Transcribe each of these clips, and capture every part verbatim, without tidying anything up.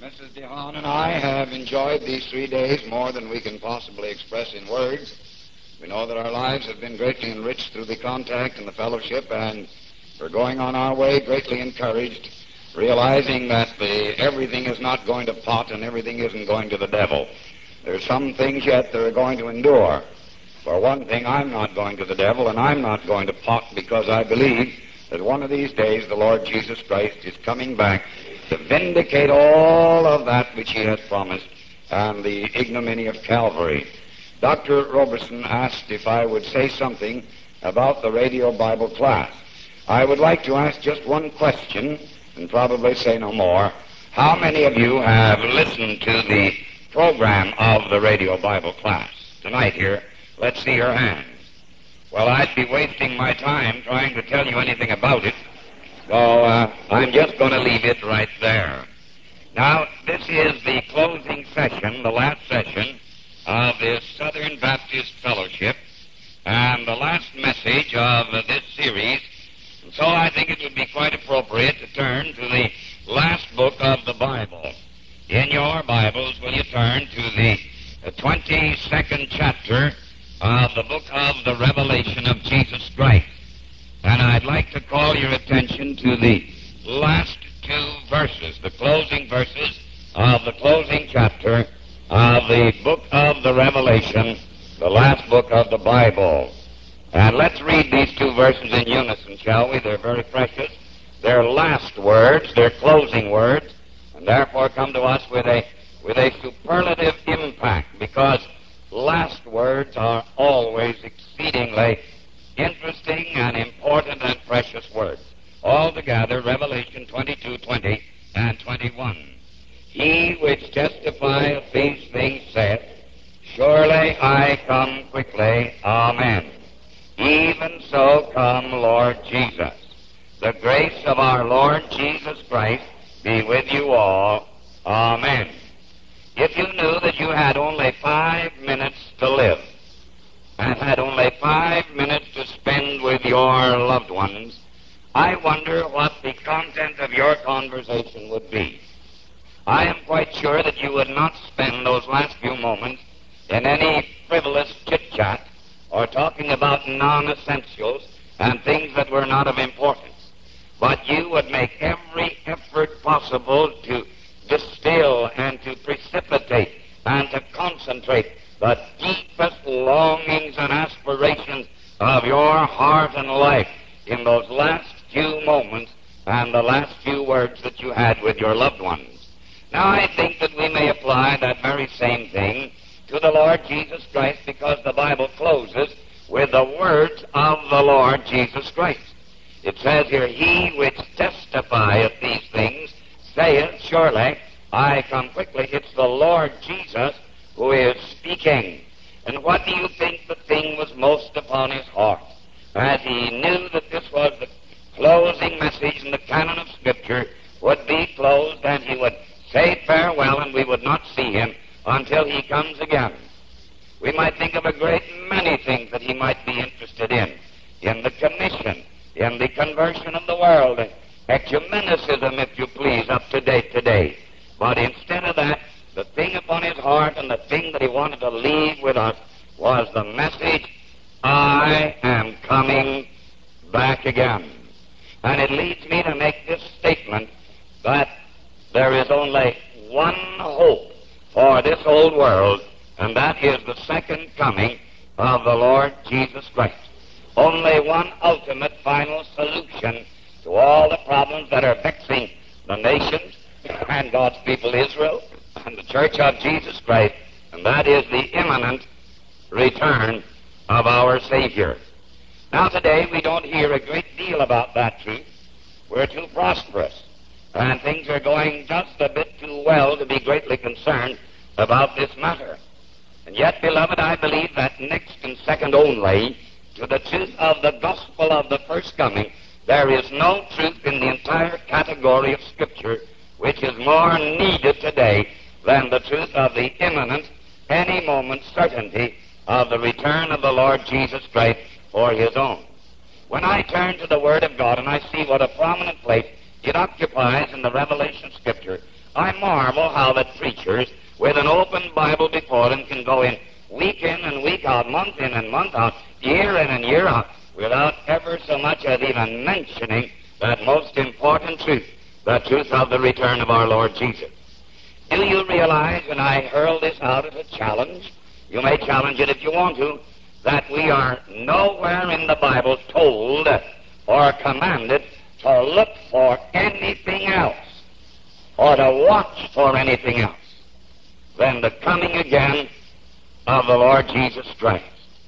Missus DeHaan and I have enjoyed these three days more than we can possibly express in words. We know that our lives have been greatly enriched through the contact and the fellowship, and we're going on our way greatly encouraged, realizing that the, everything is not going to pot and everything isn't going to the devil. There's some things yet that are going to endure. For one thing, I'm not going to the devil, and I'm not going to pot, because I believe that one of these days the Lord Jesus Christ is coming back to vindicate all of that which he has promised and the ignominy of Calvary. Doctor Roberson asked if I would say something about the radio Bible class. I would like to ask just one question and probably say no more. How many of you have listened to the program of the radio Bible class tonight here? Let's see your hands. Well, I'd be wasting my time trying to tell you anything about it, so uh, I'm just going to leave it right there. Now, this is the closing session, the last session of this Southern Baptist Fellowship, and the last message of uh, this series. And so I think it would be quite appropriate to turn to the last book of the Bible. In your Bibles, will you turn to the uh, twenty-second chapter of the book of the Revelation of Jesus Christ. And I'd like to call your attention to the last two verses, the closing verses of the closing chapter of the book of the Revelation, the last book of the Bible. And let's read these two verses in unison, shall we? They're very precious. They're last words, they're closing words, and therefore come to us with a with a superlative impact, because last words are always exceedingly interesting and important and precious words. Altogether, Revelation twenty-two, twenty, and twenty-one. He which testifieth these things saith, Surely I come quickly. Amen. Even so come, Lord Jesus. The grace of our Lord Jesus Christ be with you all. Amen. If you knew that you had only five minutes to live, and had only five minutes to spend with your loved ones, I wonder what the content of your conversation would be. I am quite sure that you would not spend those last few moments in any frivolous chit-chat or talking about non-essentials and things that were not of importance. But you would make every effort possible to distill and to precipitate and to concentrate the deepest longings and aspirations of your heart and life in those last few moments and the last few words that you had with your loved ones. Now, I think that we may apply that very same thing to the Lord Jesus Christ, because the Bible closes with the words of the Lord Jesus Christ. It says here, He which testifieth these things saith, Surely I come quickly. It's the Lord Jesus who is speaking. And what do you think the thing was most upon his heart? As he knew that this was the closing message and the canon of Scripture would be closed, and he would say farewell, and we would not see him until he comes again. We might think of a great many things that he might be interested in, in the commission, in the conversion of the world, ecumenicism, if you please, up to date today. But instead of that, the thing upon his heart and the thing that he wanted to leave with us was the message, I am coming back again. And it leads me to make this statement that there is only one hope for this old world, and that is the second coming of the Lord Jesus Christ. Only one ultimate final solution to all the problems that are vexing the nations and God's people Israel and the Church of Jesus Christ, and that is the imminent return of our Savior. Now today we don't hear a great deal about that truth. We're too prosperous, and things are going just a bit too well to be greatly concerned about this matter. And yet, beloved, I believe that next and second only to the truth of the gospel of the first coming, there is no truth in the entire category of Scripture which is more needed today than the truth of the imminent, any moment certainty of the return of the Lord Jesus Christ for his own. When I turn to the Word of God and I see what a prominent place it occupies in the Revelation Scripture, I marvel how that preachers, with an open Bible before them, can go in week in and week out, month in and month out, year in and year out, without ever so much as even mentioning that most important truth, the truth of the return of our Lord Jesus. Do you realize, and I hurl this out as a challenge, you may challenge it if you want to, that we are nowhere in the Bible told or commanded to look for anything else or to watch for anything else than the coming again of the Lord Jesus Christ.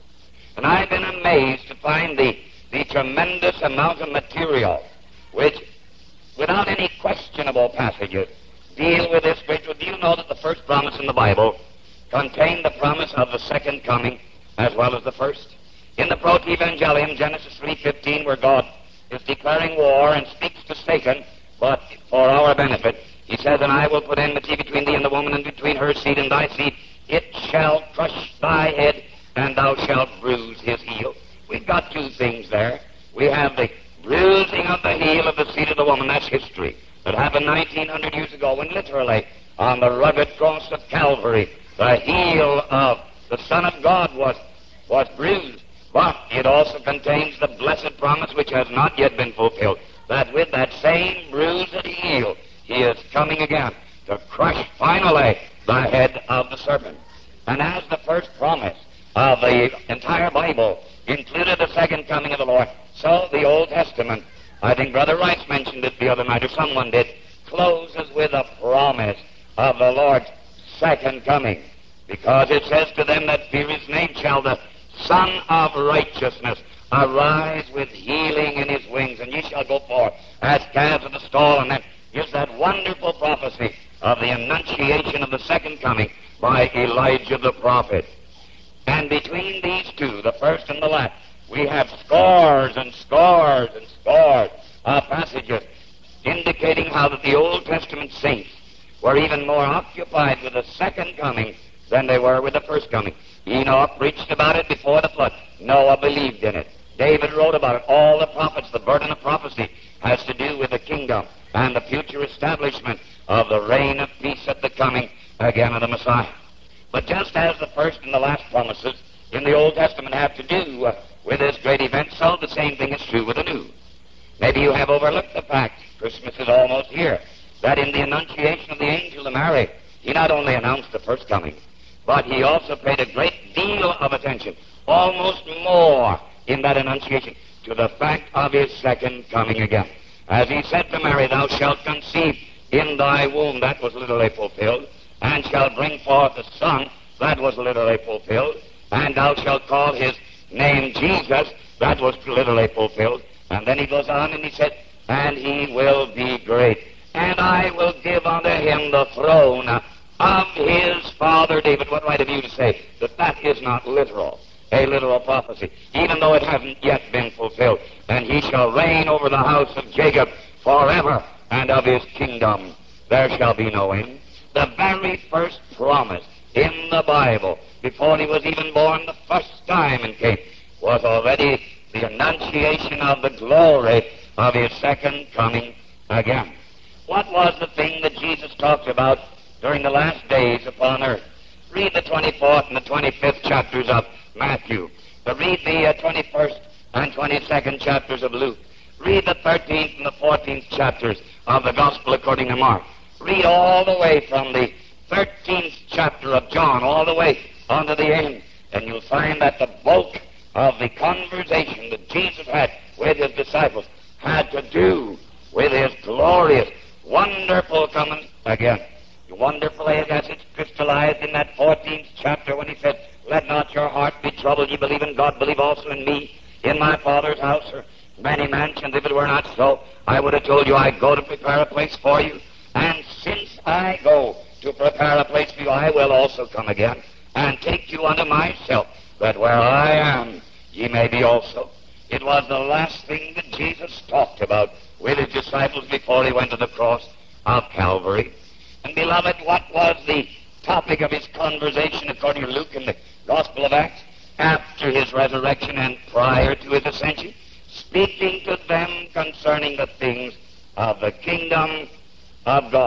And I've been amazed to find the, the tremendous amount of material which, without any questionable passages, deal with this great truth. Do you know that the first promise in the Bible contained the promise of the second coming as well as the first? In the Protevangelium, Genesis three fifteen, where God is declaring war and speaks to Satan, but for our benefit, he says, "And I will put enmity between thee and the woman, and between her seed and thy seed. It shall crush thy head, and thou shalt bruise his heel." We've got two things there. We have the bruising of the heel of the seed of the woman. That's history. That happened nineteen hundred years ago when literally on the rugged cross of Calvary, the heel of the Son of God was, was bruised. But it also contains the blessed promise, which has not yet been fulfilled, that with that same bruised heel, he is coming again to crush finally the head of the serpent. And as the first promise of the entire Bible included the second coming of the Lord, so the Old Testament, I think Brother Rice mentioned it the other night, or someone did, closes with a promise of the Lord's second coming. Because it says, "To them that fear his name shall the Son of Righteousness arise with healing in his wings, and ye shall go forth as calves of the stall." And then here's that wonderful prophecy of the annunciation of the second coming by Elijah the prophet. And between these two, the first and the last, we have scores and scores and scores of passages indicating how that the Old Testament saints were even more occupied with the second coming than they were with the first coming. Enoch preached about it before the flood. Noah believed in it. David wrote about it. All the prophets, the burden of prophecy has to do with the kingdom and the future establishment of the reign of peace at the coming again of the Messiah. But just as the first and the last promises in the Old Testament have to do uh, with this great event, so the same thing is true with the New. Maybe you have overlooked the fact, Christmas is almost here, that in the annunciation of the angel to Mary, he not only announced the first coming, but he also paid a great deal of attention, almost more in that annunciation, to the fact of his second coming again. As he said to Mary, "Thou shalt conceive in thy womb," that was literally fulfilled, "and shalt bring forth a son," that was literally fulfilled, "and thou shalt call his name Jesus," that was literally fulfilled. And then he goes on and he said, "And he will be great, and I will give unto him the throne of his father David." What right have you to say that that is not literal, a literal prophecy, even though it hasn't yet been fulfilled? "And he shall reign over the house of Jacob forever, and of his kingdom there shall be no end." The very first promise in the Bible, before he was even born the first time and came, was already the annunciation of the glory of his second coming again. What was the thing that Jesus talked about during the last days upon earth? Read the twenty-fourth and the twenty-fifth chapters of Matthew. But read the uh, twenty-first and twenty-second chapters of Luke. Read the thirteenth and the fourteenth chapters of the Gospel according to Mark. Read all the way from the thirteenth chapter of John all the way onto the end, and you'll find that the bulk of the conversation that Jesus had with his disciples had to do with his glorious, wonderful coming again. Wonderfully, as it's crystallized in that fourteenth chapter when he said, "Let not your heart be troubled. Ye believe in God, believe also in me. In my Father's house are many mansions. If it were not so, I would have told you I go to prepare a place for you. And since I go to prepare a place for you, I will also come again and take you unto myself, that where I am, ye may be also." It was the last thing that Jesus talked about with his disciples before he went to the cross of Calvary. And beloved, what was the topic of his conversation according to Luke in the Gospel of Acts? After his resurrection and prior to his ascension, speaking to them concerning the things of the kingdom of God.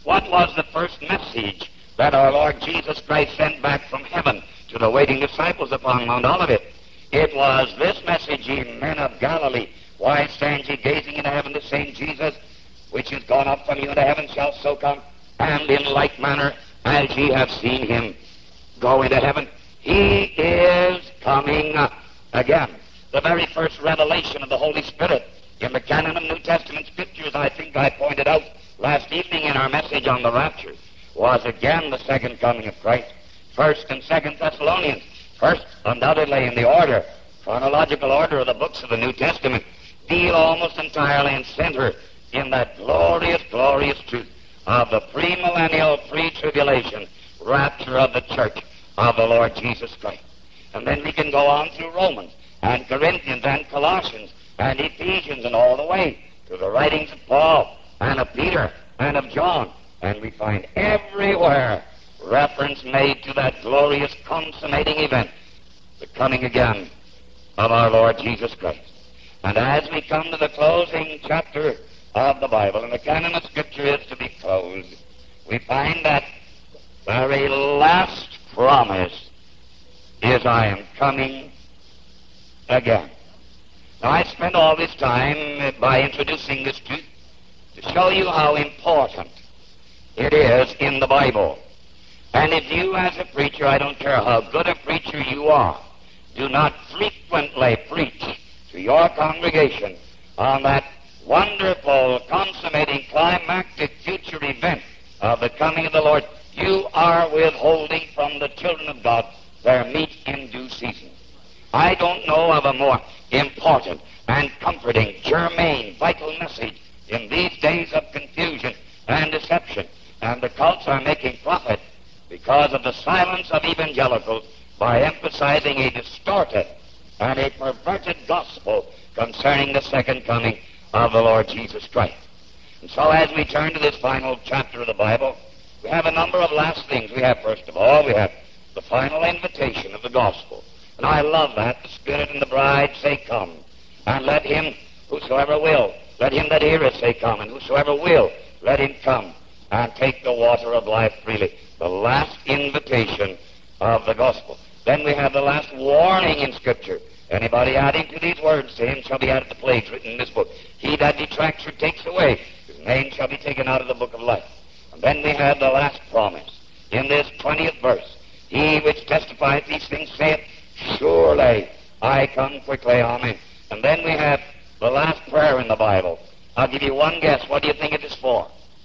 What was the first message that our Lord Jesus Christ sent back from heaven to the waiting disciples upon Mount Olivet? It was this message, ye men of Galilee, why stand ye gazing into heaven? The same Jesus which is gone up from you into heaven shall so come, and in like manner as ye have seen him go into heaven, he is coming again. The very first revelation of the Holy Spirit in the canon of New Testament Scriptures, I think I pointed out last evening in our message on the rapture, was again the second coming of Christ. First and Second Thessalonians. First, undoubtedly in the order, chronological order of the books of the New Testament, deal almost entirely and center in that glorious, glorious truth of the premillennial, pre-tribulation rapture of the church of the Lord Jesus Christ. And then we can go on through Romans and Corinthians and Colossians and Ephesians and all the way to the writings of Paul and of Peter and of John, and we find everywhere reference made to that glorious consummating event, the coming again of our Lord Jesus Christ. And as we come to the closing chapter of the Bible, and the canon of Scripture is to be closed, we find that very last promise is, I am coming again. Now, I spent all this time by introducing this truth to show you how important it is in the Bible. And if you, as a preacher, I don't care how good a preacher you are, do not frequently preach to your congregation on that wonderful, consummating, climactic future event of the coming of the Lord, you are withholding from the children of God their meat in due season. I don't know of a more important and comforting, germane, vital message in these days of confusion and deception. And the cults are making profit because of the silence of evangelicals by emphasizing a distorted and a perverted gospel concerning the second coming of the Lord Jesus Christ. And so as we turn to this final chapter of the Bible, we have a number of last things. We have, first of all, we have the final invitation of the gospel. And I love that. The Spirit and the bride say, come. And let him, whosoever will, let him that heareth say, come. And whosoever will, let him come and take the water of life freely. The last invitation of the gospel. Then we have the last warning in Scripture. Anybody adding to these words, to him shall be added the plagues written in this book. He that detracts or takes away, his name shall be taken out of the book of life. And then we have the last promise in this twentieth verse. He which testifieth these things saith, surely I come quickly, amen. And then we have the last prayer in the Bible. I'll give you one guess. What do you think it is for?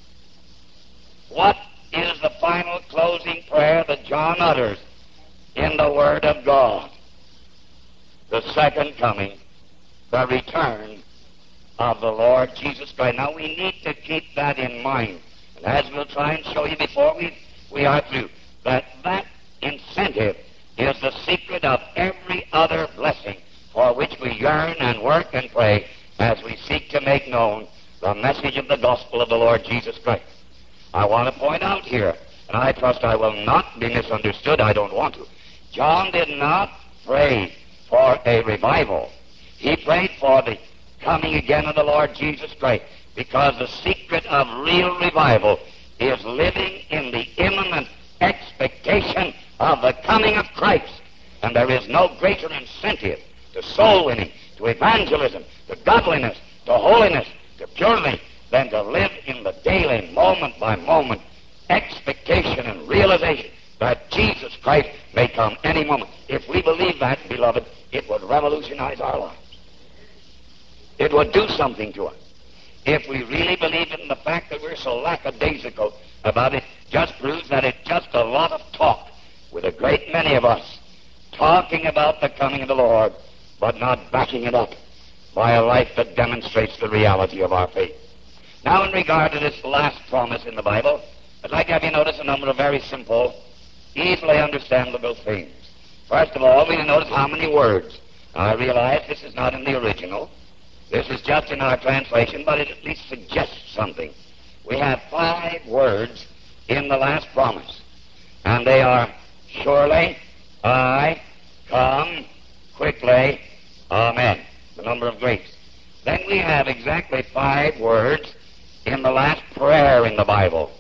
What is the final closing prayer that John utters in the Word of God? The second coming, the return of the Lord Jesus Christ. Now we need to keep that in mind. And as we'll try and show you before we, we are through, that that incentive is the secret of every other blessing for which we yearn and work and pray as we seek to make known the message of the gospel of the Lord Jesus Christ. I want to point out here, and I trust I will not be misunderstood, I don't want to. John did not pray for a revival. He prayed for the coming again of the Lord Jesus Christ, because the secret of real revival is living in the imminent expectation of the coming of Christ. And there is no greater incentive to soul winning, to evangelism, to godliness, to holiness, to purity, than to live in the daily, moment by moment, expectation and realization that Jesus Christ may come any moment. If we believe that, beloved, it would revolutionize our lives. It would do something to us. If we really believe it, and the fact that we're so lackadaisical about it just proves that it's just a lot of talk with a great many of us talking about the coming of the Lord, but not backing it up by a life that demonstrates the reality of our faith. Now, in regard to this last promise in the Bible, I'd like to have you notice a number of very simple, easily understandable things. First of all, we notice how many words. Now, I realize this is not in the original. This is just in our translation, but it at least suggests something. We have five words in the last promise, and they are, surely, I, come, quickly, amen. The number of grace. Then we have exactly five words in the last prayer in the Bible.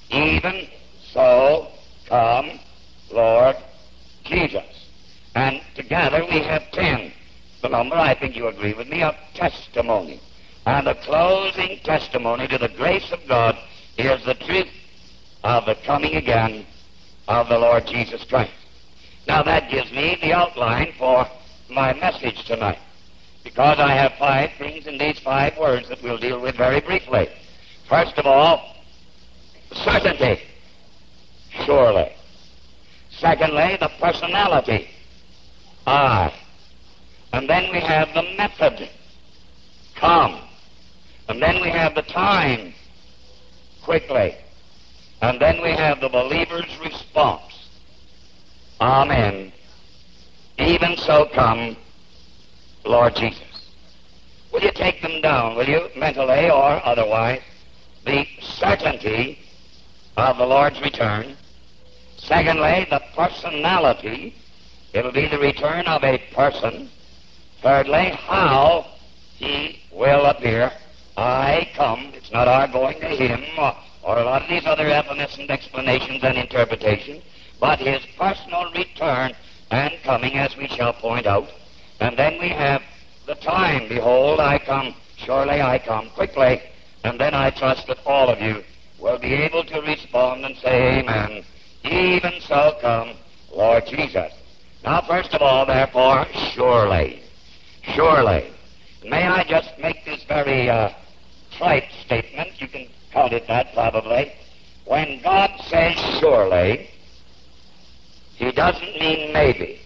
Even so come, Lord Jesus. And together we have ten. The number, I think you agree with me, of testimony. And the closing testimony to the grace of God is the truth of the coming again of the Lord Jesus Christ. Now that gives me the outline for my message tonight, because I have five things in these five words that we'll deal with very briefly. First of all, certainty, surely. Secondly, the personality, I. And then we have the method, come. And then we have the time, quickly. And then we have the believer's response, amen. Even so come, Lord Jesus. Will you take them down, will you, mentally or otherwise? The certainty of the Lord's return. Secondly, the personality. It'll be the return of a person. Thirdly, how he will appear. I come. It's not our going to him or, or a lot of these other evanescent explanations and interpretations, but his personal return and coming, as we shall point out. And then we have the time. Behold, I come. Surely I come quickly. And then I trust that all of you will be able to respond and say, amen. Even so come, Lord Jesus. Now, first of all, therefore, surely. Surely. May I just make this very uh, trite statement? You can call it that, probably. When God says surely, he doesn't mean maybe.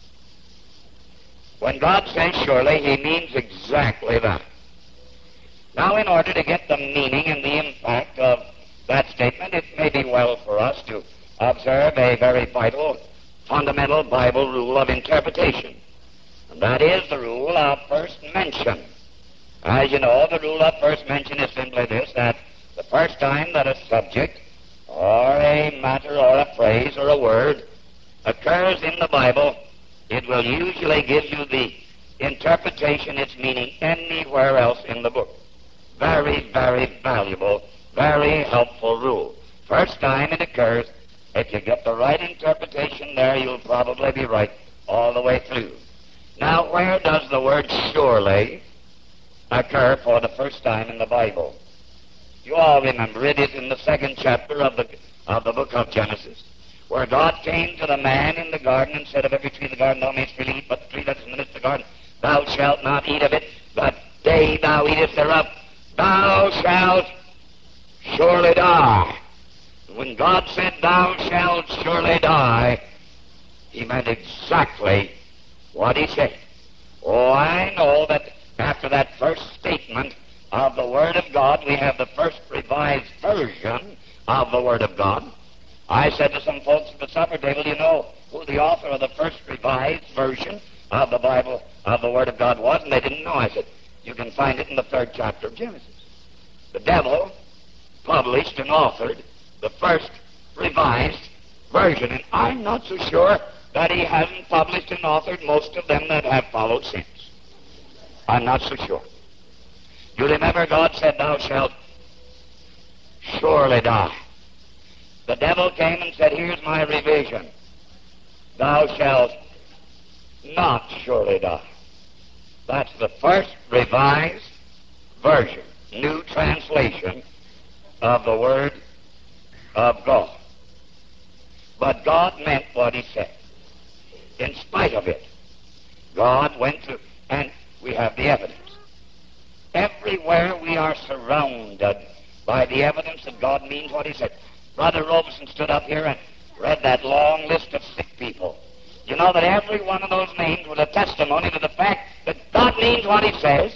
When God says surely, he means exactly that. Now, in order to get the meaning and the impact of that statement, it may be well for us to observe a very vital, fundamental Bible rule of interpretation. And that is the rule of first mention. As you know, the rule of first mention is simply this, that the first time that a subject or a matter or a phrase or a word occurs in the Bible, it will usually give you the interpretation its meaning anywhere else in the book. Very, very valuable, very helpful rule. First time it occurs, if you get the right interpretation there, you'll probably be right all the way through. Now, where does the word surely occur for the first time in the Bible? You all remember it is in the second chapter of the, of the book of Genesis, where God came to the man in the garden and said, of every tree of the garden thou mayst freely eat, but the tree that is in the midst of the garden, thou shalt not eat of it, but day thou eatest thereof, thou shalt surely die. When God said, thou shalt surely die, he meant exactly what he said. Oh, I know that after that first statement of the Word of God, we have the first revised version of the Word of God. I said to some folks at the supper table, you know who the author of the first revised version of the Bible, of the Word of God was? And they didn't know. I said, you can find it in the third chapter of Genesis. The devil published and authored the first revised version, and I'm not so sure that he hasn't published and authored most of them that have followed since. I'm not so sure. You remember God said, thou shalt surely die. The devil came and said, here's my revision. Thou shalt not surely die. That's the first revised version, new translation of the Word of God. But God meant what he said. In spite of it, God went to, and we have the evidence. Everywhere we are surrounded by the evidence that God means what he said. Brother Robeson stood up here and read that long list of sick people. You know that every one of those names was a testimony to the fact that God means what he says.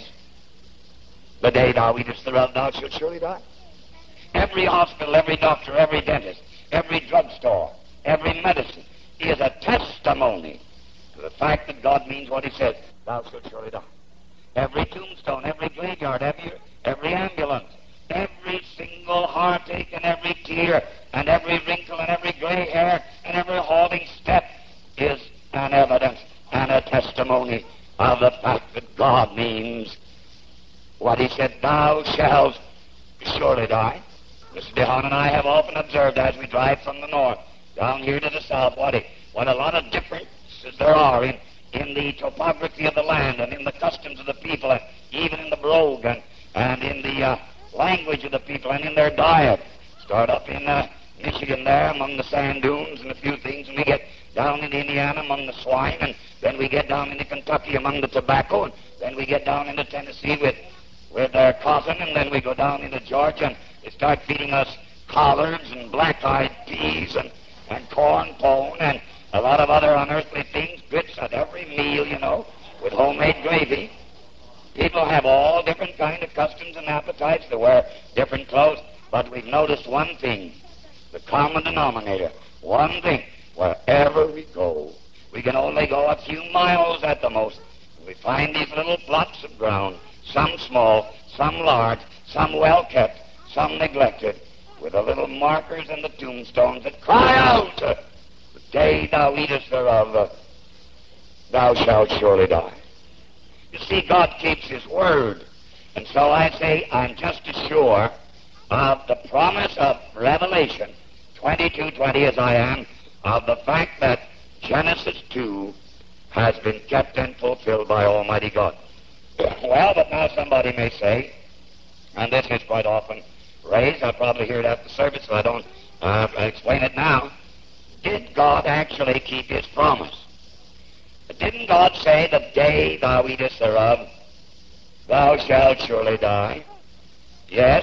The day thou eatest thereof, thou shalt surely die. Every hospital, every doctor, every dentist, every drugstore, every medicine is a testimony to the fact that God means what he says. Thou shalt surely die. Every tombstone, every graveyard, every, every ambulance, every single heartache and every tear and every wrinkle and every gray hair and every halting step is an evidence and a testimony of the fact that God means what he said. Thou shalt surely die. Mister DeHaan and I have often observed as we drive from the north down here to the south what a, what a lot of differences there are in, in the topography of the land and in the customs of the people and even in the brogue and, and in the uh, language of the people and in their diet. Start up in uh, Michigan there among the sand dunes and a few things, and we get down in Indiana among the swine, and then we get down into Kentucky among the tobacco, and then we get down into Tennessee with with their cotton, and then we go down into Georgia, and they start feeding us collards and black-eyed peas and, and corn pone and a lot of other unearthly things, grits at every meal, you know, with homemade gravy. People have all different kind of customs and appetites. They wear different clothes, but we've noticed one thing, the common denominator, one thing, wherever we go, we can only go a few miles at the most, and we find these little plots of ground, some small, some large, some well-kept, some neglected, with the little markers and the tombstones that cry out, the day thou eatest thereof, uh, thou shalt surely die. You see, God keeps His word, and so I say I'm just as sure of the promise of Revelation twenty-two twenty as I am of the fact that Genesis two has been kept and fulfilled by Almighty God. Well, but now somebody may say, and this is quite often raised, I'll probably hear it after service, so I don't uh, explain it now. Did God actually keep His promise? Didn't God say, the day thou eatest thereof, thou shalt surely die? Yes,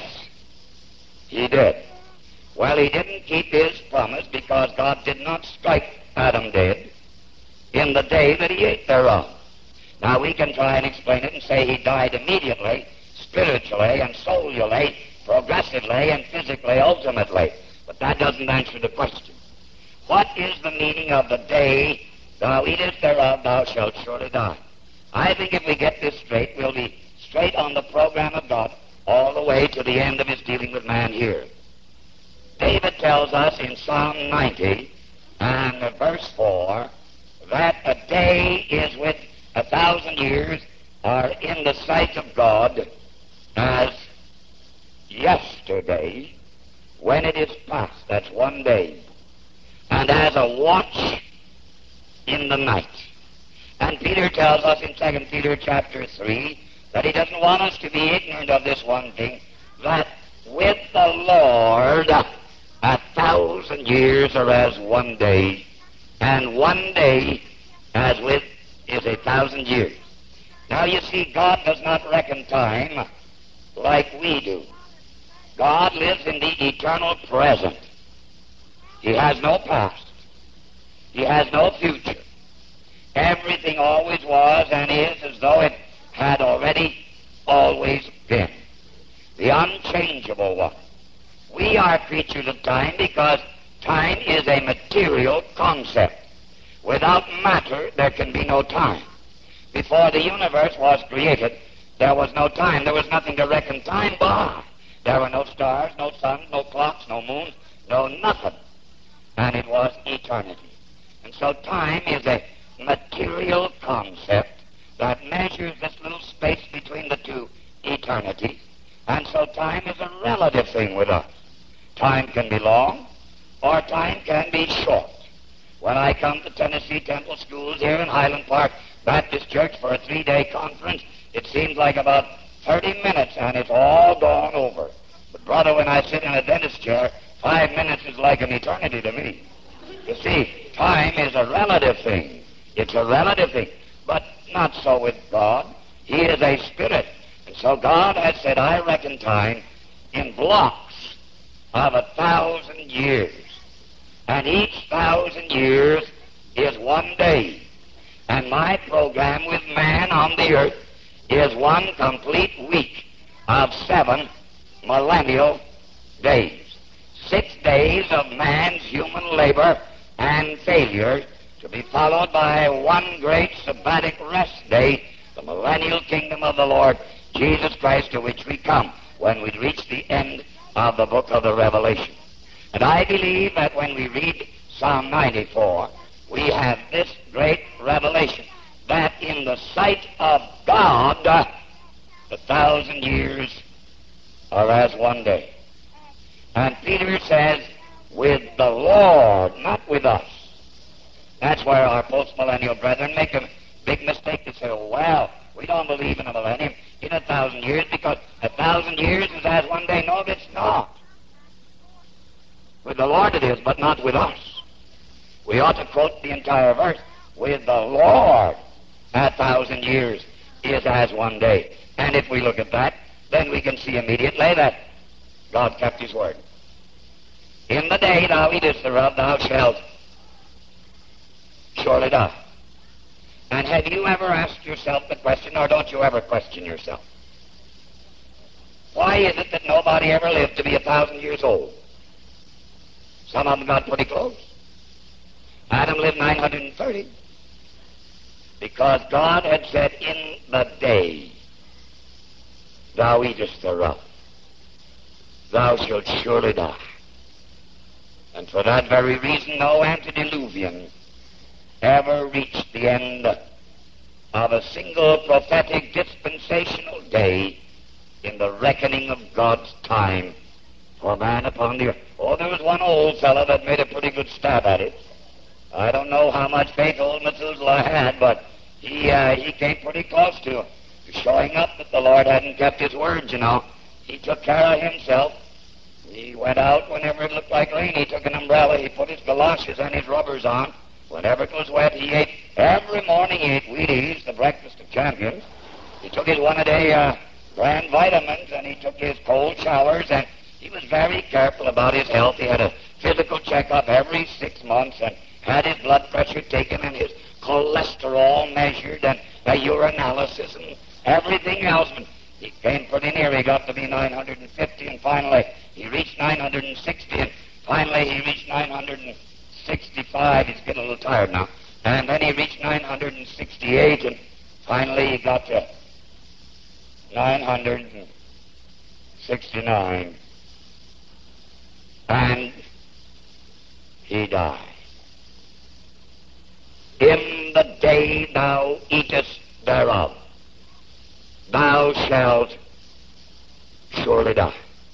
He did. Well, He didn't keep His promise because God did not strike Adam dead in the day that he ate thereof. Now, we can try and explain it and say he died immediately, spiritually and soully, progressively and physically, ultimately. But that doesn't answer the question. What is the meaning of the day thou eatest thereof, thou shalt surely die? I think if we get this straight, we'll be straight on the program of God all the way to the end of His dealing with man here. David tells us in Psalm ninety and verse four that a day is with a thousand years are in the sight of God as yesterday when it is past. That's one day. And as a watch in the night. And Peter tells us in Second Peter chapter three that he doesn't want us to be ignorant of this one thing, that with the Lord a thousand years are as one day, and one day as with is a thousand years. Now you see, God does not reckon time like we do. God lives in the eternal present. He has no past. He has no future. Everything always was and is as though it had already always been. The unchangeable one. We are creatures of time because time is a material concept. Without matter, there can be no time. Before the universe was created, there was no time. There was nothing to reckon time by. There were no stars, no sun, no clocks, no moon, no nothing. And it was eternity. And so time is a material concept that measures this little space between the two eternities. And so time is a relative thing with us. Time can be long, or time can be short. When I come to Tennessee Temple Schools here in Highland Park Baptist Church for a three-day conference, it seems like about thirty minutes, and it's all gone over. But, brother, when I sit in a dentist chair, five minutes is like an eternity to me. You see, time is a relative thing. It's a relative thing. But not so with God. He is a spirit. And so God has said, I reckon time in blocks of a thousand years. And each thousand years is one day. And my program with man on the earth is one complete week of seven millennial days. Six days of man's human labor and failure to be followed by one great sabbatic rest day, the millennial kingdom of the Lord Jesus Christ, to which we come when we reach the end of the book of the Revelation. And I believe that when we read Psalm ninety-four, we have this great revelation, that in the sight of God, a thousand years are as one day. And Peter says, with the Lord, not with us. That's where our post-millennial brethren make a big mistake. They say, oh, well, we don't believe in a millennium in a thousand years because a thousand years is as one day. No, it's not. With the Lord it is, but not with us. We ought to quote the entire verse. With the Lord, a thousand years is as one day. And if we look at that, then we can see immediately that God kept his word. In the day thou eatest thereof, thou shalt surely die. And have you ever asked yourself the question, or don't you ever question yourself? Why is it that nobody ever lived to be a thousand years old? Some of them got pretty close. Adam lived nine hundred thirty. Because God had said, in the day thou eatest thereof, thou shalt surely die. And for that very reason, no antediluvian ever reached the end of a single prophetic dispensational day in the reckoning of God's time for man upon the earth. Oh, there was one old fellow that made a pretty good stab at it. I don't know how much faith old Methuselah had, but he uh, he came pretty close to, to showing up that the Lord hadn't kept his word, you know. He took care of himself. He went out whenever it looked like rain. He took an umbrella. He put his galoshes and his rubbers on. Whenever it was wet, he ate. Every morning he ate Wheaties, the breakfast of champions. He took his one-a-day uh, brand vitamins, and he took his cold showers, and he was very careful about his health. He had a physical checkup every six months and had his blood pressure taken and his cholesterol measured and a urinalysis and everything else. And he came pretty near. He got to be nine hundred fifty, and finally he reached nine hundred sixty, and finally he reached nine hundred sixty-five. He's getting a little tired now. And then he reached nine hundred sixty-eight, and finally he got to nine hundred sixty-nine. And he died. In the day thou eatest thereof, thou shalt surely die.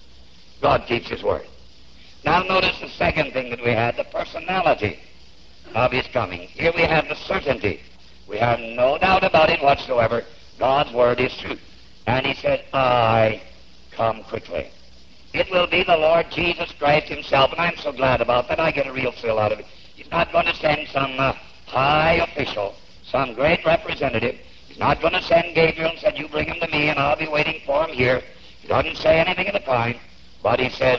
God keeps his word. Now notice the second thing that we had, the personality of his coming. Here we have the certainty. We have no doubt about it whatsoever. God's word is true. And he said, I come quickly. It will be the Lord Jesus Christ himself, and I'm so glad about that. I get a real thrill out of it. He's not going to send some uh, high official, some great representative. He's not going to send Gabriel and say, you bring him to me, and I'll be waiting for him here. He doesn't say anything of the kind, but he says,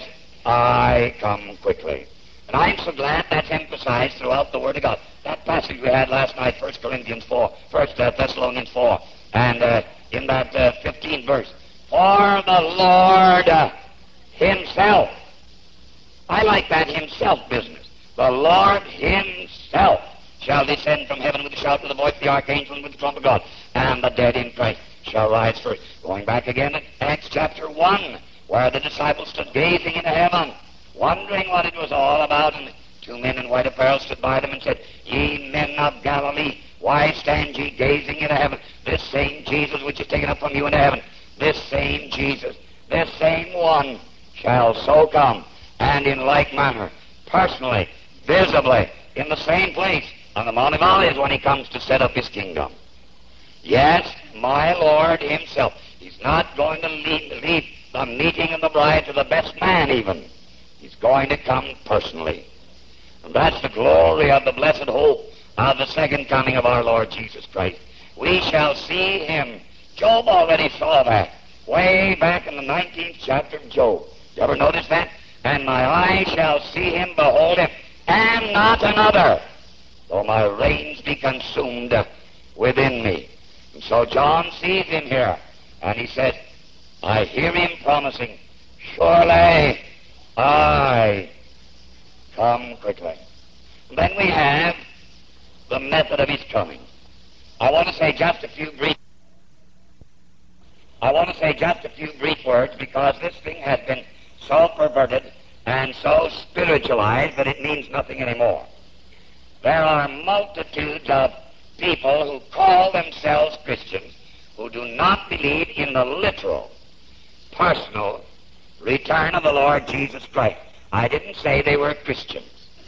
I come quickly. And I'm so glad that's emphasized throughout the Word of God. That passage we had last night, First Corinthians four, First uh, Thessalonians four, and uh, in that uh, fifteenth verse, for the Lord uh, himself. I like that himself business. The Lord himself shall descend from heaven with the shout of the voice of the archangel and with the trump of God, and the dead in Christ shall rise first. Going back again at Acts chapter one, where the disciples stood gazing into heaven, wondering what it was all about, and two men in white apparel stood by them and said, Ye men of Galilee, why stand ye gazing into heaven? This same Jesus which is taken up from you into heaven, this same Jesus, this same one shall so come, and in like manner, personally, visibly, in the same place, on the Mount of Olives, when he comes to set up his kingdom. Yes, my Lord himself. He's not going to lead, lead the meeting of the bride to the best man even. He's going to come personally. And that's the glory of the blessed hope of the second coming of our Lord Jesus Christ. We shall see him. Job already saw that way back in the nineteenth chapter of Job. You ever notice that? And my eye shall see him, behold him, and not another, though my reins be consumed within me. And so John sees him here, and he says, I hear him promising, surely I come quickly. And then we have the method of his coming. I want to say just a few brief I want to say just a few brief words, because this thing has been so perverted and so spiritualized that it means nothing anymore. There are multitudes of people who call themselves Christians who do not believe in the literal, personal return of the Lord Jesus Christ. I didn't say they were Christians.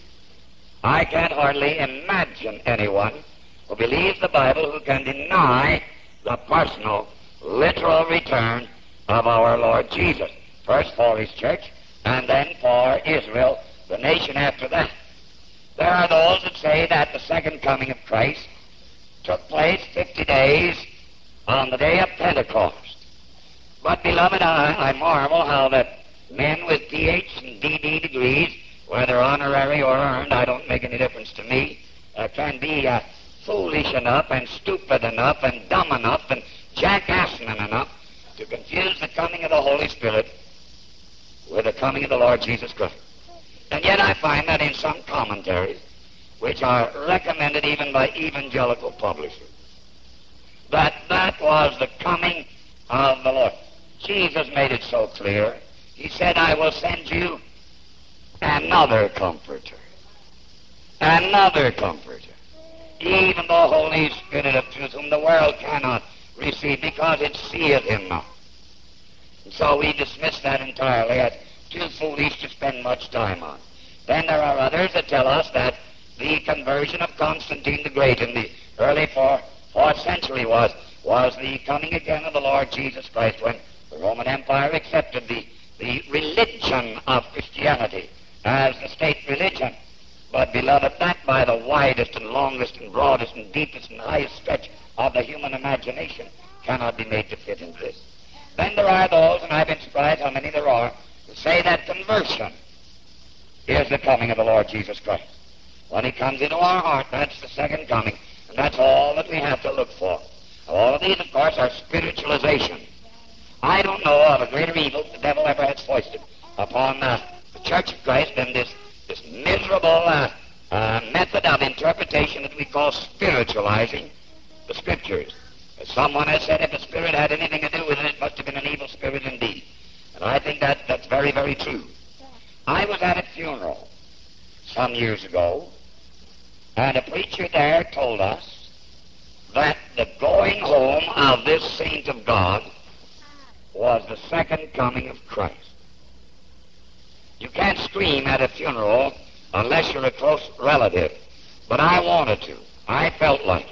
I can't hardly imagine anyone who believes the Bible who can deny the personal, literal return of our Lord Jesus. First for his church, and then for Israel, the nation after that. There are those that say that the second coming of Christ took place fifty days on the day of Pentecost. But, beloved, I, I marvel how that men with P H and D D degrees, whether honorary or earned, I don't make any difference to me, uh, can be uh, foolish enough and stupid enough and dumb enough and jackassing enough to confuse the coming of the Holy Spirit with the coming of the Lord Jesus Christ. And yet I find that in some commentaries, which are recommended even by evangelical publishers, that that was the coming of the Lord. Jesus made it so clear. He said, I will send you another comforter. Another comforter. Even the Holy Spirit of truth, whom the world cannot receive because it seeth him not. And so we dismiss that entirely as too foolish to spend much time on. Then there are others that tell us that the conversion of Constantine the Great in the early fourth, fourth century was, was the coming again of the Lord Jesus Christ when the Roman Empire accepted the, the religion of Christianity as the state religion. But, beloved, that by the widest and longest and broadest and deepest and highest stretch of the human imagination cannot be made to fit into this. Then there are those, and I've been surprised how many there are, who say that conversion is the coming of the Lord Jesus Christ. When he comes into our heart, that's the second coming, and that's all that we have to look for. All of these, of course, are spiritualization. I don't know of a greater evil the devil ever has foisted upon uh, the Church of Christ than this, this miserable uh, uh, method of interpretation that we call spiritualizing the Scriptures. As someone has said, if the Spirit had anything to do with it, it must have been an evil spirit indeed. And I think that, that's very, very true. I was at a funeral some years ago, and a preacher there told us that the going home of this saint of God was the second coming of Christ. You can't scream at a funeral unless you're a close relative, but I wanted to. I felt like it.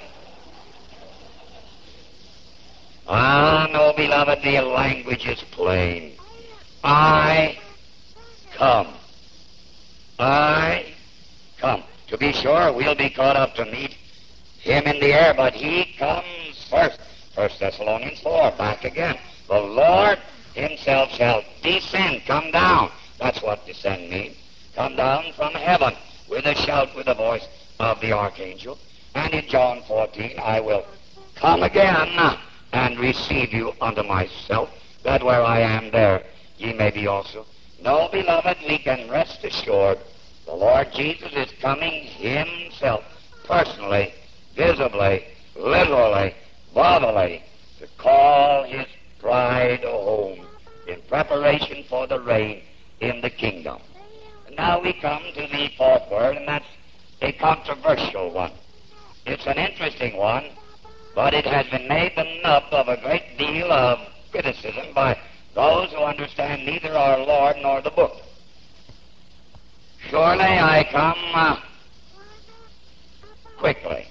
Ah, no, beloved, the language is plain. I come. I come. To be sure, we'll be caught up to meet him in the air, but he comes first. First Thessalonians four, back again. The Lord himself shall descend, come down. That's what descend means. Come down from heaven with a shout, with the voice of the archangel. And in John fourteen, I will come again and receive you unto myself, that where I am, there ye may be also. No, beloved, we can rest assured the Lord Jesus is coming himself, personally, visibly, literally, bodily, to call his bride home in preparation for the reign in the kingdom. And now we come to the fourth word, and that's a controversial one. It's an interesting one, but it has been made the nub of a great deal of criticism by those who understand neither our Lord nor the book. Surely I come uh, quickly.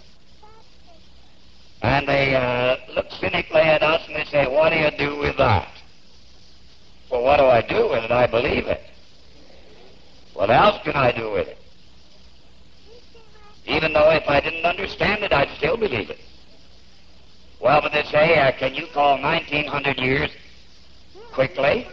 And they uh, look cynically at us and they say, what do you do with that? Well, what do I do with it? I believe it. What else can I do with it? Even though if I didn't understand it, I'd still believe it. Well, but they say, uh, can you call nineteen hundred years quickly?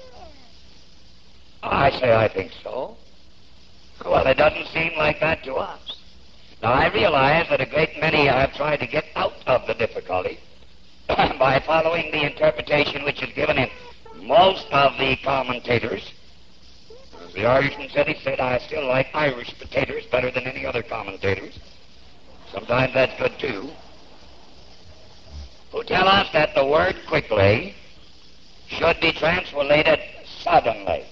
I say, I think so. Well, it doesn't seem like that to us. Now, I realize that a great many have tried to get out of the difficulty by following the interpretation which is given in most of the commentators. As the Irishman said, he said, I still like Irish potatoes better than any other commentators. Sometimes that's good, too. Who tell us that the word quickly should be translated suddenly.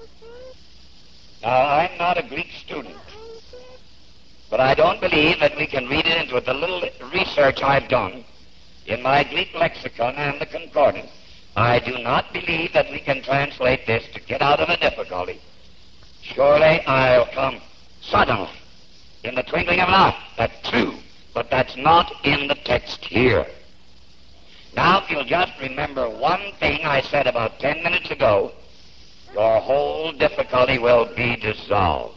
Now, I'm not a Greek student, but I don't believe that we can read it into it. The little research I've done in my Greek lexicon and the concordance, I do not believe that we can translate this to get out of a difficulty. Surely I'll come suddenly, in the twinkling of an eye. That's true, but that's not in the text here. Now, if you'll just remember one thing I said about ten minutes ago, your whole difficulty will be dissolved.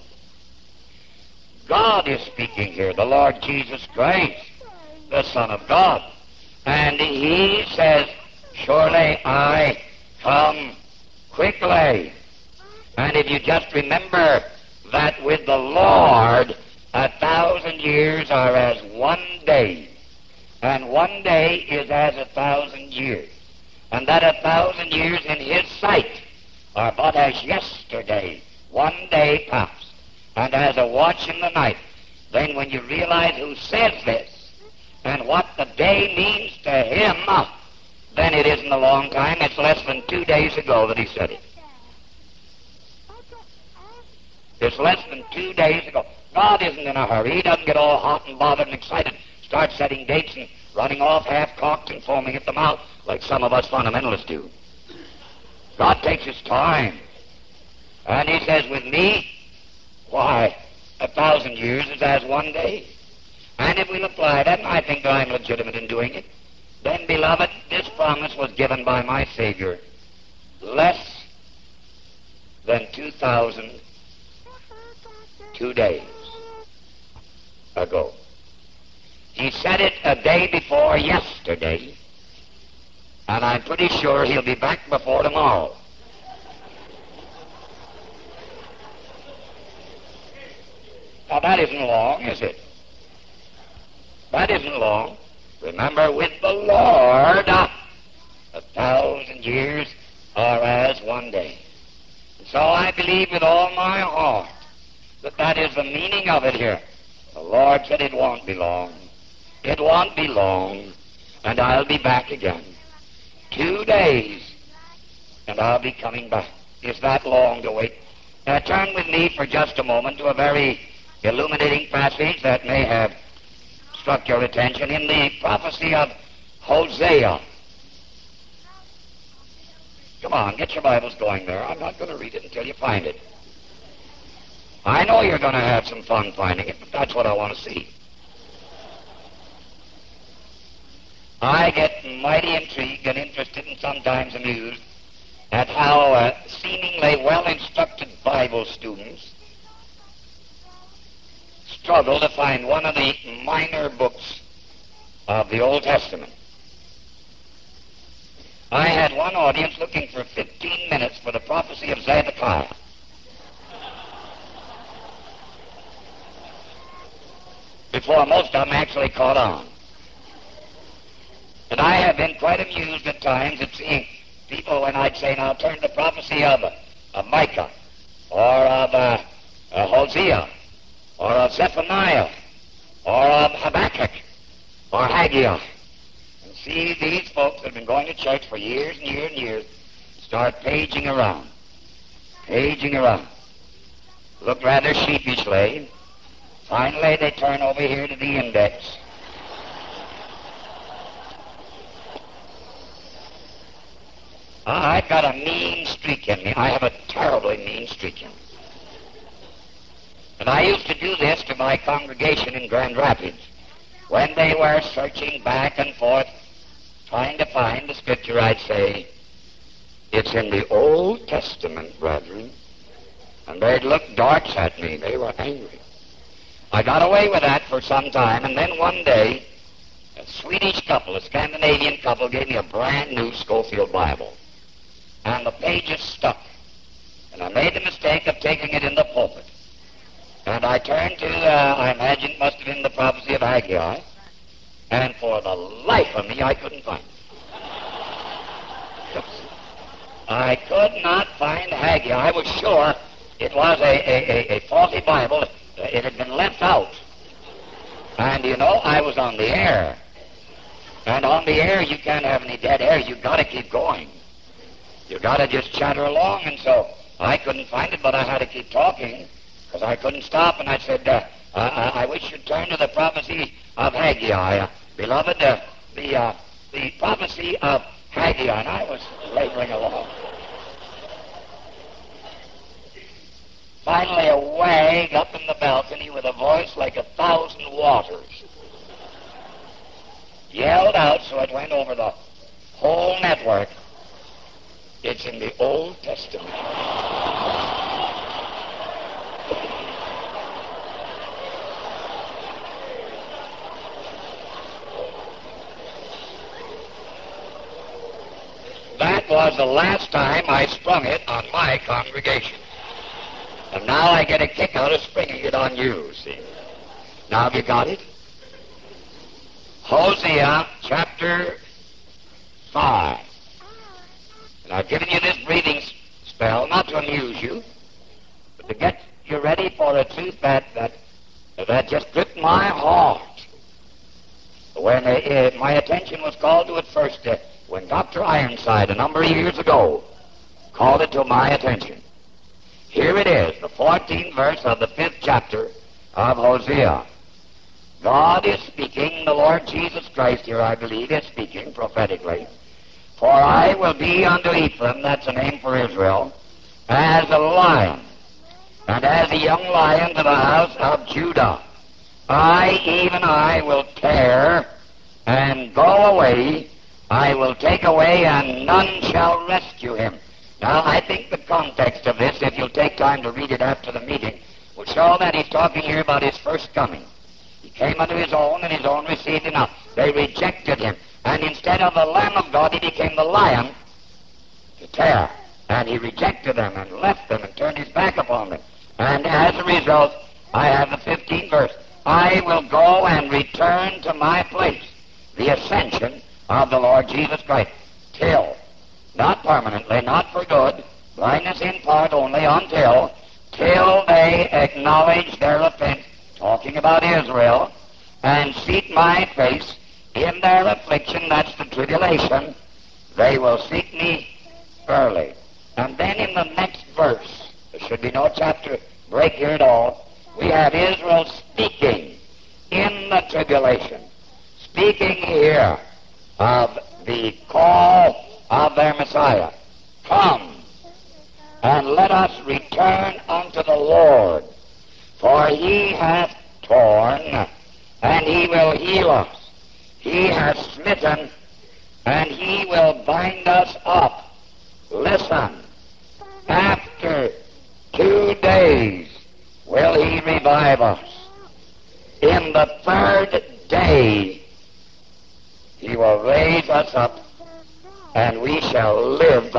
God is speaking here, the Lord Jesus Christ, the Son of God. And he says, surely I come quickly. And if you just remember that with the Lord, a thousand years are as one day, and one day is as a thousand years, and that a thousand years in his sight are but as yesterday, one day past, and as a watch in the night. Then when you realize who says this, and what the day means to him, then it isn't a long time. It's less than two days ago that he said it. It's less than two days ago. God isn't in a hurry. He doesn't get all hot and bothered and excited, start setting dates and running off half-cocked and foaming at the mouth like some of us fundamentalists do. God takes his time. And he says, with me, why, a thousand years is as one day. And if we'll apply that, and I think that I'm legitimate in doing it, then, beloved, this promise was given by my Savior less than two thousand two days ago. He said it a day before yesterday, and I'm pretty sure he'll be back before tomorrow. Now, that isn't long, is it? That isn't long. Remember, with the Lord, uh, a thousand years are as one day. So I believe with all my heart that that is the meaning of it here. The Lord said it won't be long. It won't be long, and I'll be back again. Two days, and I'll be coming back. Is that long to wait? Now turn with me for just a moment to a very illuminating passage that may have struck your attention in the prophecy of Hosea. Come on, get your Bibles going there. I'm not going to read it until you find it. I know you're going to have some fun finding it, but that's what I want to see. I get mighty intrigued and interested and sometimes amused at how uh, seemingly well-instructed Bible students struggle to find one of the minor books of the Old Testament. I had one audience looking for fifteen minutes for the prophecy of Zedekiah. Before most of them actually caught on. And I have been quite amused at times at seeing people when I'd say, now turn to the prophecy of, of Micah, or of uh, uh, Hosea, or of Zephaniah, or of Habakkuk, or Haggai. And see these folks that have been going to church for years and years and years start paging around, paging around. Look rather sheepishly. Finally, they turn over here to the index. I've got a mean streak in me. I have a terribly mean streak in me. And I used to do this to my congregation in Grand Rapids when they were searching back and forth, trying to find the scripture. I'd say, it's in the Old Testament, brethren. And they'd look darts at me. They were angry. I got away with that for some time, and then one day, a Swedish couple, a Scandinavian couple, gave me a brand new Schofield Bible. And the pages stuck. And I made the mistake of taking it in the pulpit. And I turned to, uh, I imagine it must have been the prophecy of Haggai, and for the life of me, I couldn't find it. I could not find Haggai. I was sure it was a, a, a, a faulty Bible. It had been left out. And, you know, I was on the air. And on the air, you can't have any dead air. You've got to keep going. You've got to just chatter along. And so I couldn't find it, but I had to keep talking because I couldn't stop. And I said, uh, I, I wish you'd turn to the prophecy of Haggai. Uh, beloved, uh, the, uh, the prophecy of Haggai, and I was laboring along. Finally, a wag up in the balcony with a voice like a thousand waters yelled out so it went over the whole network. It's in the Old Testament. That was the last time I sprung it on my congregation. And now I get a kick out of springing it on you, see. Now have you got it? Hosea chapter five. And I've given you this breathing spell not to amuse you, but to get you ready for a truth that that, that just gripped my heart. When uh, my attention was called to it first, uh, when Doctor Ironside, a number of years ago, called it to my attention. Here it is, the fourteenth verse of the fifth chapter of Hosea. God is speaking, the Lord Jesus Christ here, I believe, is speaking prophetically. For I will be unto Ephraim, that's a name for Israel, as a lion, and as a young lion to the house of Judah. I, even I, will tear and go away. I will take away, and none shall rescue him. Now, I think the context of this, if you'll take time to read it after the meeting, will show that he's talking here about his first coming. He came unto his own, and his own received him not. They rejected him. And instead of the Lamb of God, he became the lion to tear. And he rejected them and left them and turned his back upon them. And as a result, I have the fifteenth verse. I will go and return to my place, the ascension of the Lord Jesus Christ, till, not permanently, not for good, blindness in part only, until, till they acknowledge their offense, talking about Israel, and seek my face in their affliction, that's the tribulation, they will seek me early. And then in the next verse, there should be no chapter break here at all, we have Israel speaking in the tribulation, speaking here of the call of their Messiah. Come, and let us return unto the Lord, for he hath torn, and he will heal us. He hath smitten, and he will bind us up. Listen, after two days will he revive us. In the third day he will raise us up, and we shall live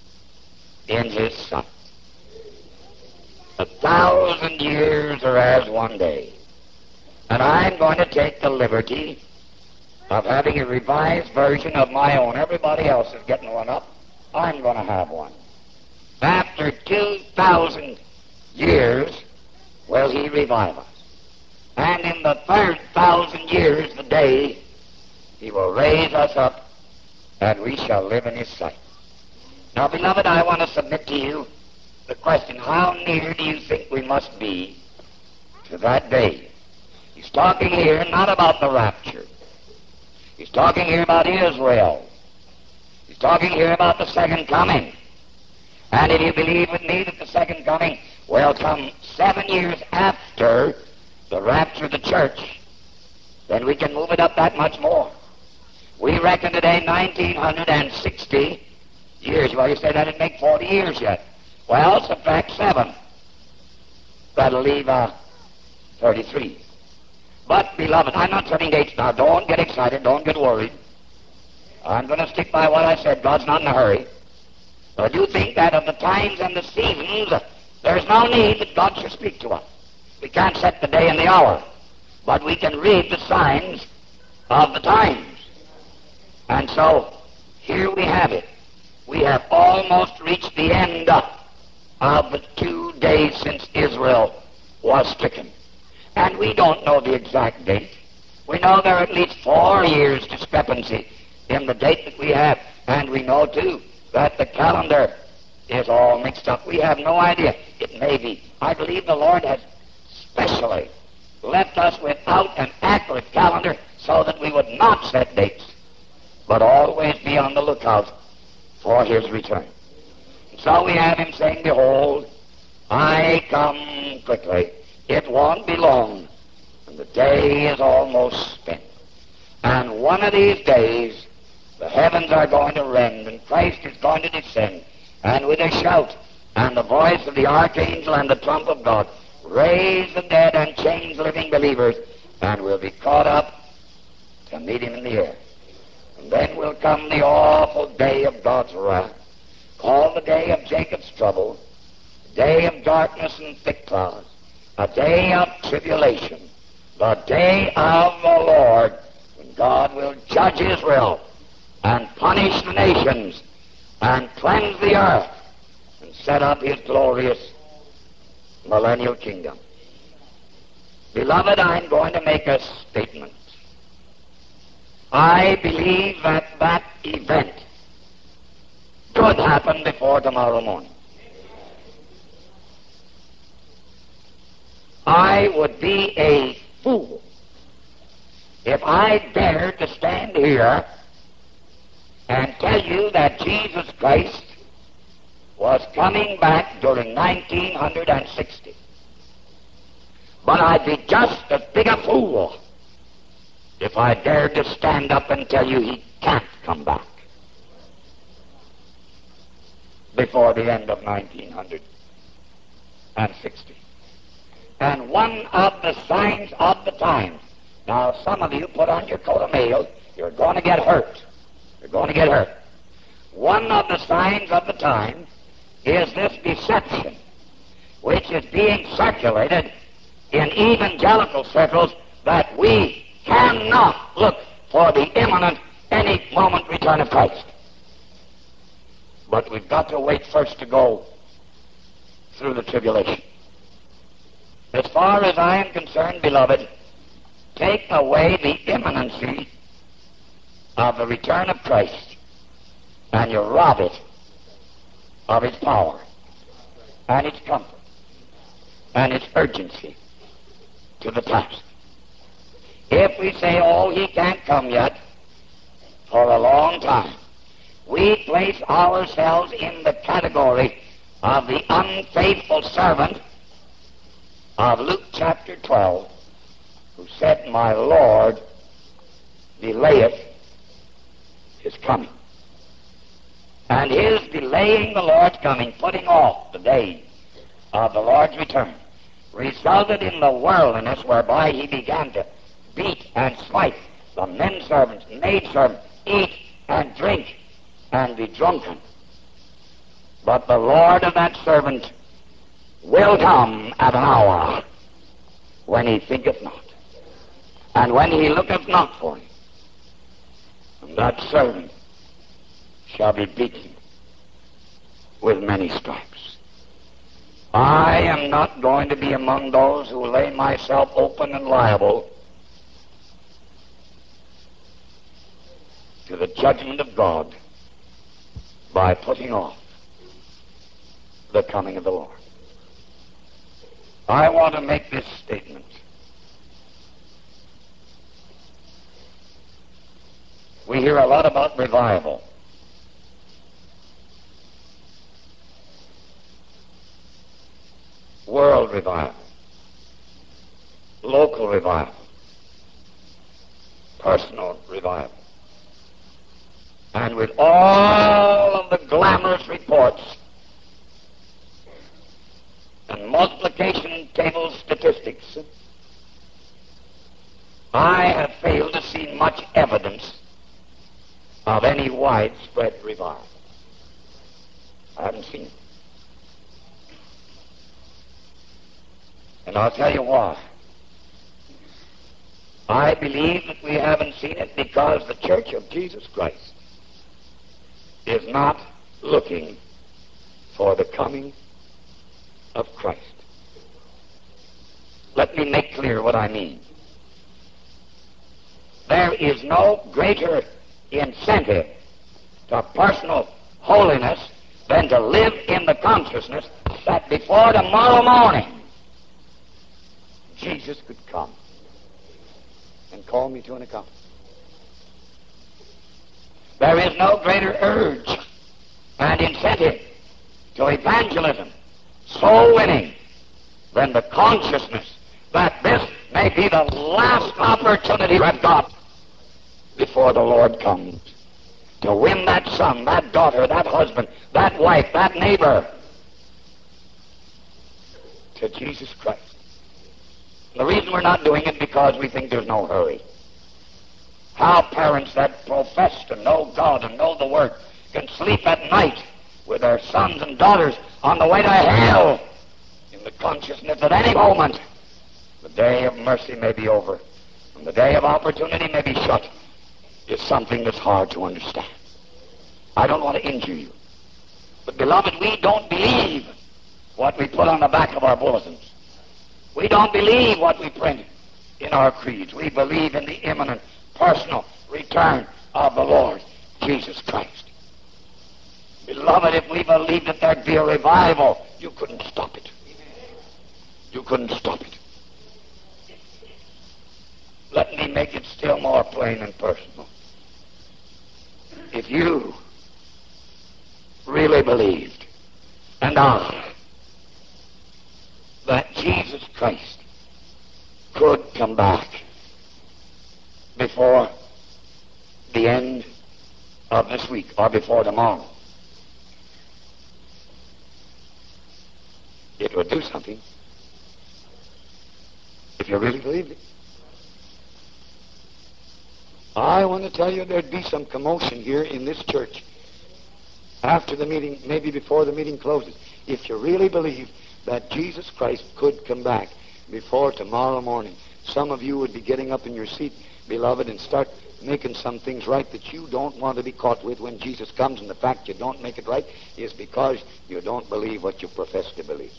in his Son. A thousand years are as one day. And I'm going to take the liberty of having a revised version of my own. Everybody else is getting one up. I'm going to have one. After two thousand years will he revive us. And in the third thousand years, the day, he will raise us up, and we shall live in his sight. Now, beloved, I want to submit to you the question, how near do you think we must be to that day? He's talking here not about the rapture. He's talking here about Israel. He's talking here about the second coming. And if you believe with me that the second coming will come seven years after the rapture of the church, then we can move it up that much more. We reckon today nineteen sixty years. Well, you say that didn't make forty years yet. Well, subtract seven. That'll leave uh, thirty-three. But, beloved, I'm not setting dates now. Don't get excited. Don't get worried. I'm going to stick by what I said. God's not in a hurry. But I do think that of the times and the seasons, there's no need that God should speak to us. We can't set the day and the hour, but we can read the signs of the times. And so, here we have it. We have almost reached the end of the two days since Israel was stricken. And we don't know the exact date. We know there are at least four years discrepancy in the date that we have. And we know, too, that the calendar is all mixed up. We have no idea. It may be. I believe the Lord has specially left us without an accurate calendar so that we would not set dates. but always be on the lookout for his return. So we have him saying, behold, I come quickly. It won't be long, and the day is almost spent. And one of these days, the heavens are going to rend, and Christ is going to descend, and with a shout, and the voice of the archangel and the trump of God, raise the dead and change living believers, and we'll be caught up to meet him in the air. And then will come the awful day of God's wrath, called the day of Jacob's trouble, the day of darkness and thick clouds, a day of tribulation, the day of the Lord, when God will judge Israel and punish the nations and cleanse the earth and set up his glorious millennial kingdom. Beloved, I'm going to make a statement. I believe that that event could happen before tomorrow morning. I would be a fool if I dared to stand here and tell you that Jesus Christ was coming back during nineteen sixty. But I'd be just as big a fool if I dared to stand up and tell you he can't come back before the end of nineteen sixty. And one of the signs of the times, now some of you put on your coat of mail, you're going to get hurt. You're going to get hurt. One of the signs of the time is this deception, which is being circulated in evangelical circles, that we cannot look for the imminent, any moment return of Christ. But we've got to wait first to go through the tribulation. As far as I am concerned, beloved, take away the imminency of the return of Christ, and you rob it of its power, and its comfort, and its urgency to the task. If we say, oh, he can't come yet, for a long time, we place ourselves in the category of the unfaithful servant of Luke chapter twelve, who said, my Lord delayeth his coming. And his delaying the Lord's coming, putting off the day of the Lord's return, resulted in the worldliness whereby he began to beat and smite the men servants, maid servants, eat and drink and be drunken. But the Lord of that servant will come at an hour when he thinketh not, and when he looketh not for him. And that servant shall be beaten with many stripes. I am not going to be among those who lay myself open and liable to the judgment of God by putting off the coming of the Lord. I want to make this statement. We hear a lot about revival. World revival. Local revival. Personal revival. And with all of the glamorous reports and multiplication table statistics, I have failed to see much evidence of any widespread revival. I haven't seen it. And I'll tell you why. I believe that we haven't seen it because the Church of Jesus Christ is not looking for the coming of Christ. Let me make clear what I mean. There is no greater incentive to personal holiness than to live in the consciousness that before tomorrow morning Jesus could come and call me to an account. There is no greater urge and incentive to evangelism, soul winning, than the consciousness that this may be the last opportunity we've got before the Lord comes to win that son, that daughter, that husband, that wife, that neighbor to Jesus Christ. The reason we're not doing it because we think there's no hurry. How parents that profess to know God and know the Word can sleep at night with their sons and daughters on the way to hell in the consciousness that any moment the day of mercy may be over and the day of opportunity may be shut is something that's hard to understand. I don't want to injure you, but beloved, we don't believe what we put on the back of our bulletins. We don't believe what we print in our creeds. We believe in the imminent personal return of the Lord Jesus Christ. Beloved, if we believed that there'd be a revival, you couldn't stop it. You couldn't stop it. Let me make it still more plain and personal. If you really believed, and I, that Jesus Christ could come back before the end of this week or before tomorrow, it would do something if you really believed it. I want to tell you there'd be some commotion here in this church after the meeting, maybe before the meeting closes, if you really believe that Jesus Christ could come back before tomorrow morning. Some of you would be getting up in your seat, beloved, and start making some things right that you don't want to be caught with when Jesus comes, and the fact you don't make it right is because you don't believe what you profess to believe.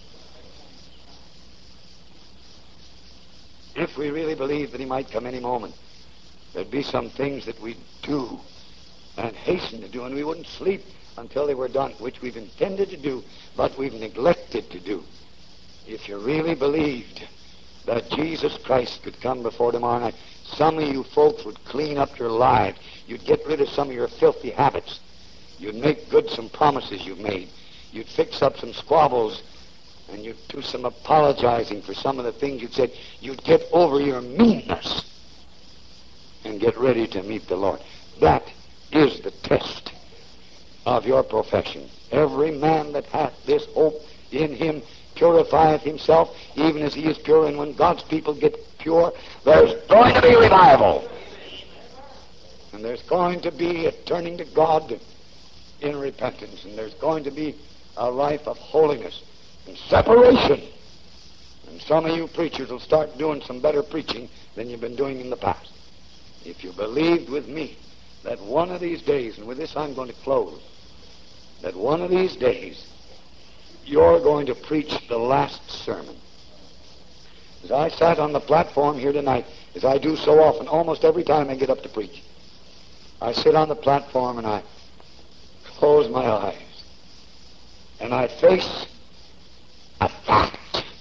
If we really believed that he might come any moment, there'd be some things that we'd do and hasten to do, and we wouldn't sleep until they were done, which we've intended to do, but we've neglected to do. If you really believed that Jesus Christ could come before tomorrow night, some of you folks would clean up your lives. You'd get rid of some of your filthy habits. You'd make good some promises you've made. You'd fix up some squabbles, and you'd do some apologizing for some of the things you'd said. You'd get over your meanness and get ready to meet the Lord. That is the test of your profession. Every man that hath this hope in him purifieth himself, even as he is pure. And when God's people get pure, there's going to be revival. And there's going to be a turning to God in repentance. And there's going to be a life of holiness and separation. And some of you preachers will start doing some better preaching than you've been doing in the past. If you believed with me that one of these days, and with this I'm going to close, that one of these days you're going to preach the last sermon. As I sat on the platform here tonight, as I do so often, almost every time I get up to preach, I sit on the platform and I close my eyes and I face a fact.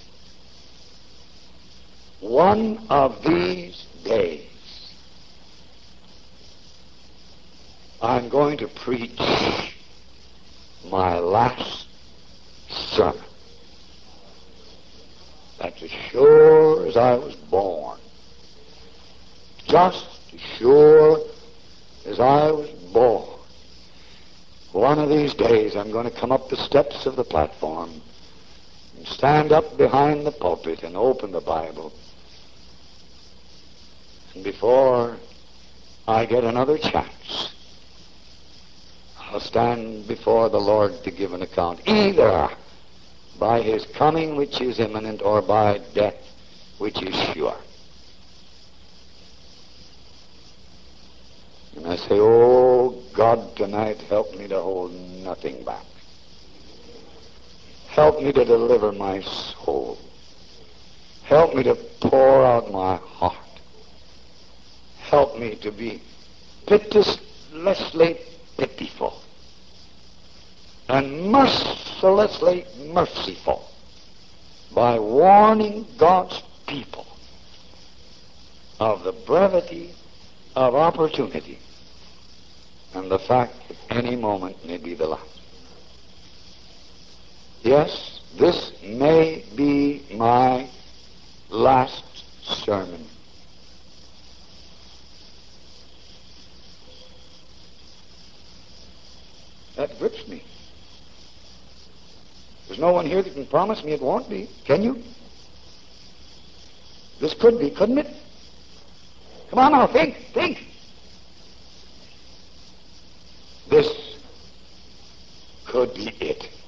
One of these days I'm going to preach my last sermon. That's as sure as I was born. Just as sure as I was born. One of these days I'm going to come up the steps of the platform and stand up behind the pulpit and open the Bible. And before I get another chance, I'll stand before the Lord to give an account, either by his coming, which is imminent, or by death, which is sure. And I say, oh, God, tonight help me to hold nothing back. Help me to deliver my soul. Help me to pour out my heart. Help me to be pitilessly pitiful and mercilessly merciful by warning God's people of the brevity of opportunity and the fact that any moment may be the last. Yes, this may be my last sermon. That grips me. There's no one here that can promise me it won't be. Can you? This could be, couldn't it? Come on now, think, think. This could be it.